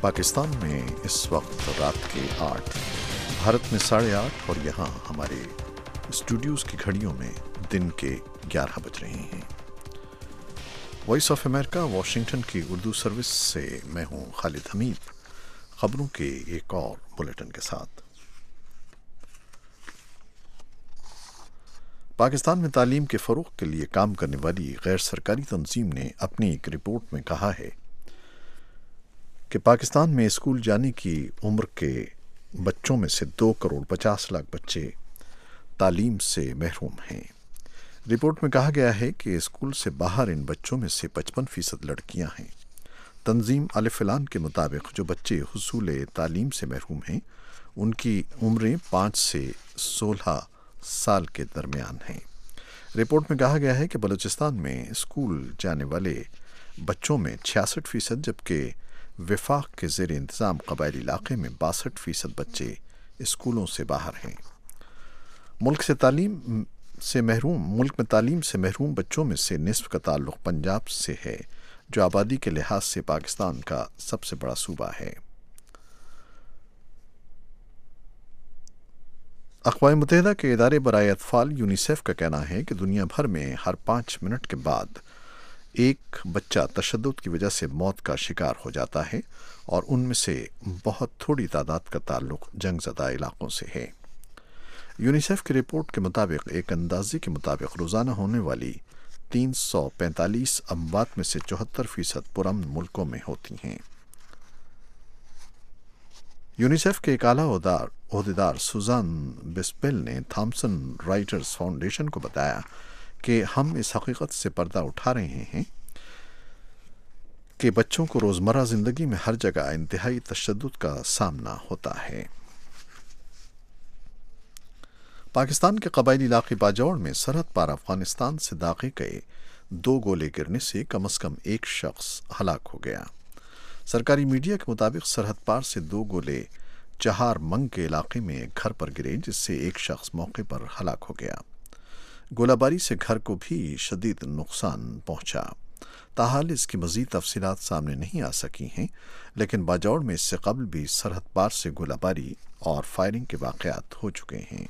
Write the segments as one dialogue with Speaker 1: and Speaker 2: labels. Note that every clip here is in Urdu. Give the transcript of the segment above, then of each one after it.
Speaker 1: پاکستان میں اس وقت رات کے 8، بھارت میں 8:30 اور یہاں ہمارے اسٹوڈیوز کی گھڑیوں میں دن کے 11 بج رہے ہیں۔ وائس آف امریکہ واشنگٹن کی اردو سروس سے میں ہوں خالد حمید، خبروں کے ایک اور بلیٹن کے ساتھ۔ پاکستان میں تعلیم کے فروغ کے لیے کام کرنے والی غیر سرکاری تنظیم نے اپنی ایک رپورٹ میں کہا ہے کہ پاکستان میں اسکول جانے کی عمر کے بچوں میں سے 2.50 کروڑ بچے تعلیم سے محروم ہیں۔ رپورٹ میں کہا گیا ہے کہ اسکول سے باہر ان بچوں میں سے 55% لڑکیاں ہیں۔ تنظیم الف لام کے مطابق جو بچے حصول تعلیم سے محروم ہیں ان کی عمریں 5 سے 16 سال کے درمیان ہیں۔ رپورٹ میں کہا گیا ہے کہ بلوچستان میں اسکول جانے والے بچوں میں 66%، جبکہ وفاق کے زیر انتظام قبائلی علاقے میں 62% بچے اسکولوں سے باہر ہیں۔ ملک میں تعلیم سے محروم بچوں میں سے نصف کا تعلق پنجاب سے ہے، جو آبادی کے لحاظ سے پاکستان کا سب سے بڑا صوبہ ہے۔ اقوام متحدہ کے ادارے برائے اطفال یونیسیف کا کہنا ہے کہ دنیا بھر میں ہر 5 منٹ کے بعد ایک بچہ تشدد کی وجہ سے موت کا شکار ہو جاتا ہے، اور ان میں سے بہت تھوڑی تعداد کا تعلق جنگ زدہ علاقوں سے ہے۔ یونیسیف کی رپورٹ کے مطابق ایک اندازے کے مطابق روزانہ ہونے والی 345 اموات میں سے 74% پرامن ملکوں میں ہوتی ہیں۔ یونیسیف کے ایک اعلیٰ عہدیدار سوزان بسپیل نے تھامسن رائٹرز فاؤنڈیشن کو بتایا کہ ہم اس حقیقت سے پردہ اٹھا رہے ہیں کہ بچوں کو روزمرہ زندگی میں ہر جگہ انتہائی تشدد کا سامنا ہوتا ہے۔ پاکستان کے قبائلی علاقے باجوڑ میں سرحد پار افغانستان سے داغے گئے 2 گولے گرنے سے کم از کم 1 شخص ہلاک ہو گیا۔ سرکاری میڈیا کے مطابق سرحد پار سے 2 گولے چہار منگ کے علاقے میں ایک گھر پر گرے، جس سے 1 شخص موقع پر ہلاک ہو گیا۔ گولہ باری سے گھر کو بھی شدید نقصان پہنچا۔ تاحال اس کی مزید تفصیلات سامنے نہیں آ سکی ہیں، لیکن باجوڑ میں اس سے قبل بھی سرحد پار سے گولہ باری اور فائرنگ کے واقعات ہو چکے ہیں۔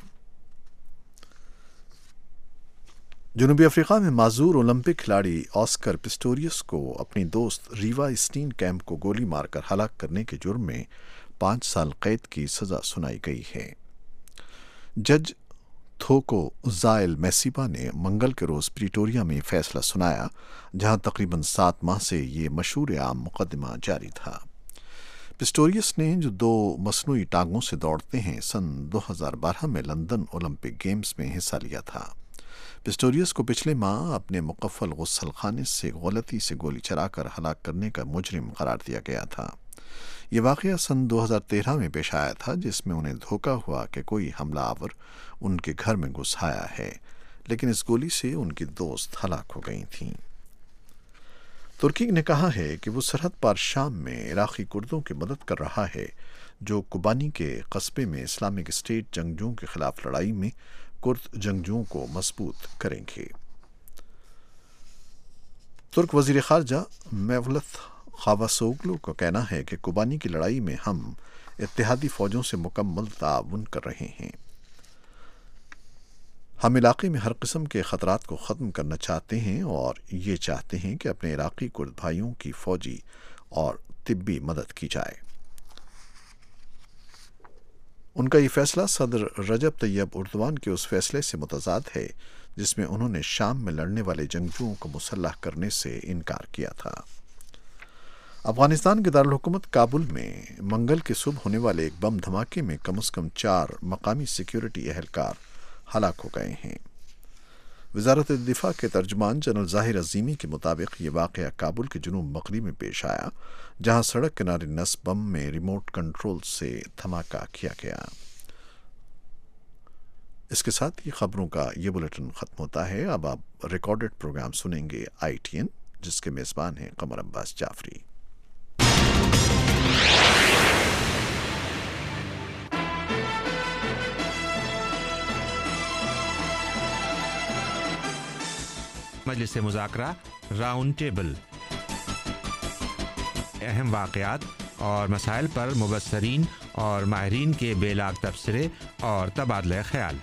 Speaker 1: جنوبی افریقہ میں معذور اولمپک کھلاڑی آسکر پسٹوریس کو اپنی دوست ریوا اسٹین کیمپ کو گولی مار کر ہلاک کرنے کے جرم میں 5 سال قید کی سزا سنائی گئی ہے۔ جج تھوکو زائل میسیپا نے منگل کے روز پریٹوریا میں فیصلہ سنایا، جہاں تقریباً 7 ماہ سے یہ مشہور عام مقدمہ جاری تھا۔ پسٹوریس نے، جو 2 مصنوعی ٹانگوں سے دوڑتے ہیں، سن 2012 میں لندن اولمپک گیمز میں حصہ لیا تھا۔ پسٹوریس کو پچھلے ماہ اپنے مقفل غسل خانے سے غلطی سے گولی چلا کر ہلاک کرنے کا مجرم قرار دیا گیا تھا۔ یہ واقعہ سن 2013 میں پیش آیا تھا، جس میں انہیں دھوکہ ہوا کہ کوئی حملہ آور ان کے گھر میں گھس آیا ہے، لیکن اس گولی سے ان کی دوست ہلاک ہو گئی تھیں۔ ترکی نے کہا ہے کہ وہ سرحد پار شام میں عراقی کردوں کی مدد کر رہا ہے، جو کوبانی کے قصبے میں اسلامک اسٹیٹ جنگجوؤں کے خلاف لڑائی میں کرد جنگجوؤں کو مضبوط کریں گے۔ ترک وزیر خارجہ میولت خاواسوگلو کا کہنا ہے کہ کوبانی کی لڑائی میں ہم اتحادی فوجوں سے مکمل تعاون کر رہے ہیں۔ ہم علاقے میں ہر قسم کے خطرات کو ختم کرنا چاہتے ہیں اور یہ چاہتے ہیں کہ اپنے عراقی کرد بھائیوں کی فوجی اور طبی مدد کی جائے۔ ان کا یہ فیصلہ صدر رجب طیب اردوان کے اس فیصلے سے متضاد ہے جس میں انہوں نے شام میں لڑنے والے جنگجوؤں کو مسلح کرنے سے انکار کیا تھا۔ افغانستان کے دارالحکومت کابل میں منگل کی صبح ہونے والے ایک بم دھماکے میں کم از کم 4 مقامی سیکیورٹی اہلکار ہلاک ہو گئے ہیں۔ وزارت دفاع کے ترجمان جنرل ظاہر عظیمی کے مطابق یہ واقعہ کابل کے جنوب مغرب میں پیش آیا، جہاں سڑک کنارے نصب بم میں ریموٹ کنٹرول سے دھماکہ کیا گیا۔ اس کے ساتھ ہی خبروں کا یہ بلیٹن ختم ہوتا ہے۔ اب آپ ریکارڈڈ پروگرام سنیں گے ITN، جس کے میزبان ہیں قمر عباس جعفری۔
Speaker 2: مجلس مذاکرہ راؤنڈ ٹیبل، اہم واقعات اور مسائل پر مبصرین اور ماہرین کے بے لاگ تبصرے اور تبادلہ خیال۔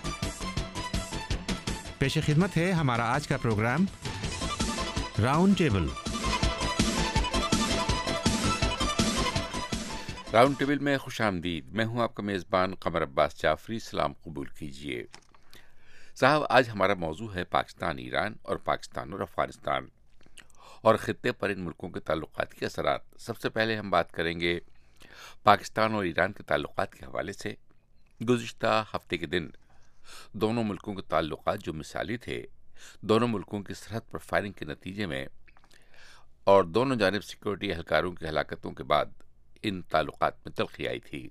Speaker 2: پیش خدمت ہے ہمارا آج کا program round table.
Speaker 3: Round table میں خوش آمدید۔ میں ہوں آپ کا میزبان قمر عباس جعفری۔ سلام قبول کیجیے۔ صاحب، آج ہمارا موضوع ہے پاکستان ایران اور پاکستان اور افغانستان اور خطے پر ان ملکوں کے تعلقات کے اثرات۔ سب سے پہلے ہم بات کریں گے پاکستان اور ایران کے تعلقات کے حوالے سے۔ گزشتہ ہفتے کے دن دونوں ملکوں کے تعلقات جو مثالی تھے، دونوں ملکوں کی سرحد پر فائرنگ کے نتیجے میں اور دونوں جانب سیکورٹی اہلکاروں کی ہلاکتوں کے بعد ان تعلقات میں تلخی آئی تھی۔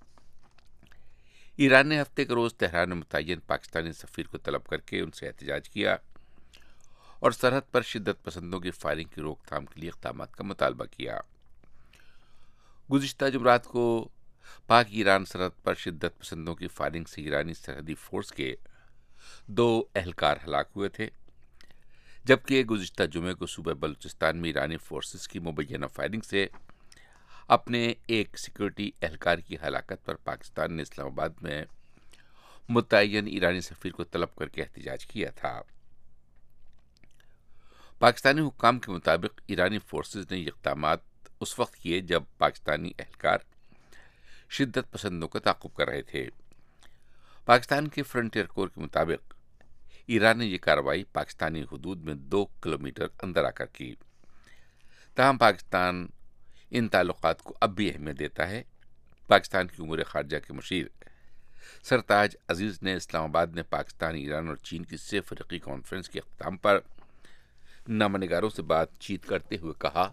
Speaker 3: ایران نے ہفتے کے روز تہران میں متعین پاکستانی سفیر کو طلب کر کے ان سے احتجاج کیا اور سرحد پر شدت پسندوں کی فائرنگ کی روک تھام کے لیے اقدامات کا مطالبہ کیا۔ گزشتہ جمعرات کو پاک ایران سرحد پر شدت پسندوں کی فائرنگ سے ایرانی سرحدی فورس کے 2 اہلکار ہلاک ہوئے تھے، جبکہ گزشتہ جمعے کو صوبہ بلوچستان میں ایرانی فورسز کی مبینہ فائرنگ سے اپنے ایک سیکورٹی اہلکار کی ہلاکت پر پاکستان نے اسلام آباد میں متعین ایرانی سفیر کو طلب کر کے احتجاج کیا تھا۔ پاکستانی حکام کے مطابق ایرانی فورسز نے یہ اقدامات اس وقت کیے جب پاکستانی اہلکار شدت پسندوں کا تعاقب کر رہے تھے۔ پاکستان کے فرنٹیئر کور کے مطابق ایران نے یہ کارروائی پاکستانی حدود میں 2 کلومیٹر اندر آ کر کی۔ تاہم پاکستان ان تعلقات کو اب بھی اہمیت دیتا ہے۔ پاکستان کی امور خارجہ کے مشیر سرتاج عزیز نے اسلام آباد میں پاکستان، ایران اور چین کی 3 فریقی کانفرنس کے اختتام پر نامہ نگاروں سے بات چیت کرتے ہوئے کہا،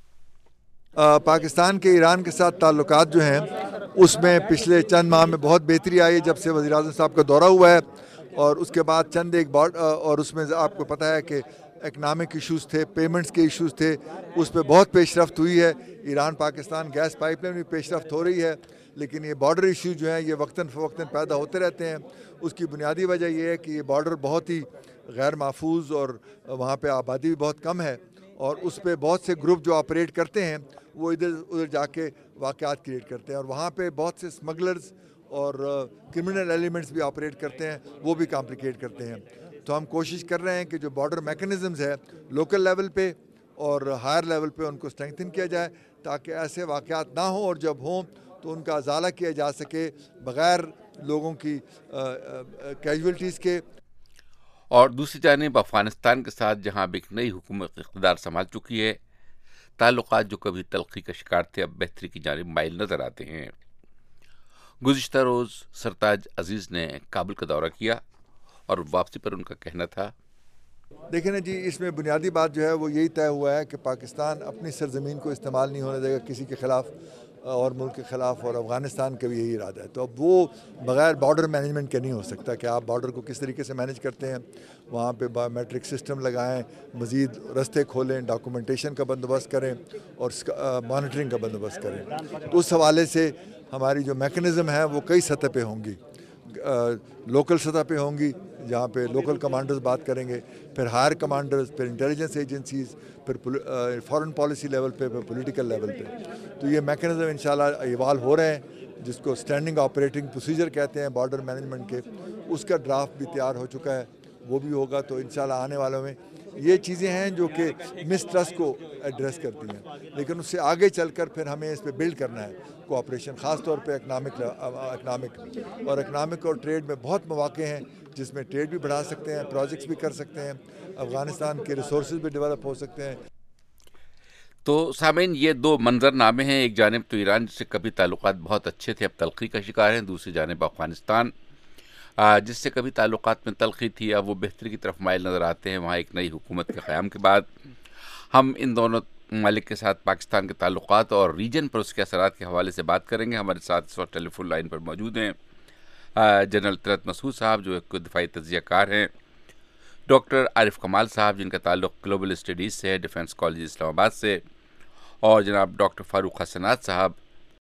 Speaker 4: پاکستان کے ایران کے ساتھ تعلقات جو ہیں اس میں پچھلے چند ماہ میں بہت بہتری آئی جب سے وزیر اعظم صاحب کا دورہ ہوا ہے، اور اس کے بعد چند ایک اور اس میں آپ کو پتہ ہے کہ اکنامک ایشوز تھے، پیمنٹس کے ایشوز تھے، اس پہ بہت پیش رفت ہوئی ہے۔ Iran Pakistan gas pipeline بھی پیش رفت ہو رہی ہے، لیکن یہ بارڈر ایشوز جو ہیں یہ وقتاً فوقتاً پیدا ہوتے رہتے ہیں۔ اس کی بنیادی وجہ یہ ہے کہ یہ بارڈر بہت ہی غیر محفوظ اور وہاں پہ آبادی بھی بہت کم ہے، اور اس پہ بہت سے گروپ جو آپریٹ کرتے ہیں وہ ادھر جا کے واقعات کریٹ کرتے ہیں، اور وہاں پہ بہت سے اسمگلرز اور کرمنل ایلیمنٹس بھی آپریٹ کرتے ہیں، وہ بھی کمپلیکیٹ کرتے ہیں۔ تو ہم کوشش کر رہے ہیں کہ جو بارڈر میکنزمز ہے لوکل لیول پہ اور ہائر لیول پہ ان کو اسٹرینگتھن کیا جائے، تاکہ ایسے واقعات نہ ہوں، اور جب ہوں تو ان کا ازالہ کیا جا سکے بغیر لوگوں کی کیجویلٹیز کے۔
Speaker 3: اور دوسری جانب افغانستان کے ساتھ جہاں اب ایک نئی حکومت اقتدار سنبھال چکی ہے، تعلقات جو کبھی تلخی کا شکار تھے اب بہتری کی جانب مائل نظر آتے ہیں۔ گزشتہ روز سرتاج عزیز نے کابل کا دورہ کیا اور واپسی پر ان کا کہنا تھا،
Speaker 4: دیکھیں نا جی، اس میں بنیادی بات جو ہے وہ یہی طے ہوا ہے کہ پاکستان اپنی سرزمین کو استعمال نہیں ہونے دے گا کسی کے خلاف اور ملک کے خلاف، اور افغانستان کا بھی یہی ارادہ ہے۔ تو اب وہ بغیر بارڈر مینجمنٹ کے نہیں ہو سکتا کہ آپ بارڈر کو کس طریقے سے مینج کرتے ہیں، وہاں پہ بایو میٹرک سسٹم لگائیں، مزید رستے کھولیں، ڈاکومنٹیشن کا بندوبست کریں اور مانیٹرنگ کا بندوبست کریں۔ تو اس حوالے سے ہماری جو میکنزم ہے وہ کئی سطح پہ ہوں گی۔ لوکل سطح پہ ہوں گی جہاں پہ لوکل کمانڈرز بات کریں گے، پھر ہائر کمانڈرز، پھر انٹیلیجنس ایجنسیز، پھر فارن پالیسی لیول پہ، پھر پولیٹیکل لیول پہ۔ تو یہ میکنزم انشاءاللہ ایوالو ہو رہے ہیں، جس کو اسٹینڈنگ آپریٹنگ پروسیجر کہتے ہیں بارڈر مینجمنٹ کے، اس کا ڈرافٹ بھی تیار ہو چکا ہے، وہ بھی ہوگا۔ تو انشاءاللہ آنے والوں میں یہ چیزیں ہیں جو کہ مسٹرسٹ کو ایڈریس کرتی ہیں، لیکن اس سے آگے چل کر پھر ہمیں اس پہ بلڈ کرنا ہے کوآپریشن، خاص طور پہ اکنامک اور ٹریڈ میں بہت مواقع ہیں جس میں ٹریڈ بھی بڑھا سکتے ہیں، پروجیکٹس بھی کر سکتے ہیں، افغانستان کے ریسورسز بھی ڈیولپ ہو سکتے ہیں۔
Speaker 3: تو سامعین، یہ 2 منظر نامے ہیں۔ ایک جانب تو ایران جس سے کبھی تعلقات بہت اچھے تھے اب تلخی کا شکار ہیں، دوسری جانب افغانستان جس سے کبھی تعلقات میں تلخی تھی اب وہ بہتری کی طرف مائل نظر آتے ہیں۔ وہاں ایک نئی حکومت کے قیام کے بعد ہم ان دونوں ممالک کے ساتھ پاکستان کے تعلقات اور ریجن پر اس کے اثرات کے حوالے سے بات کریں گے۔ ہمارے ساتھ اس وقت ٹیلی فون لائن پر موجود ہیں جنرل طلعت مسعود صاحب جو ایک دفاعی تجزیہ کار ہیں، ڈاکٹر عارف کمال صاحب جن کا تعلق گلوبل اسٹڈیز سے ہے ڈیفنس کالج اسلام آباد سے، اور جناب ڈاکٹر فاروق حسنات صاحب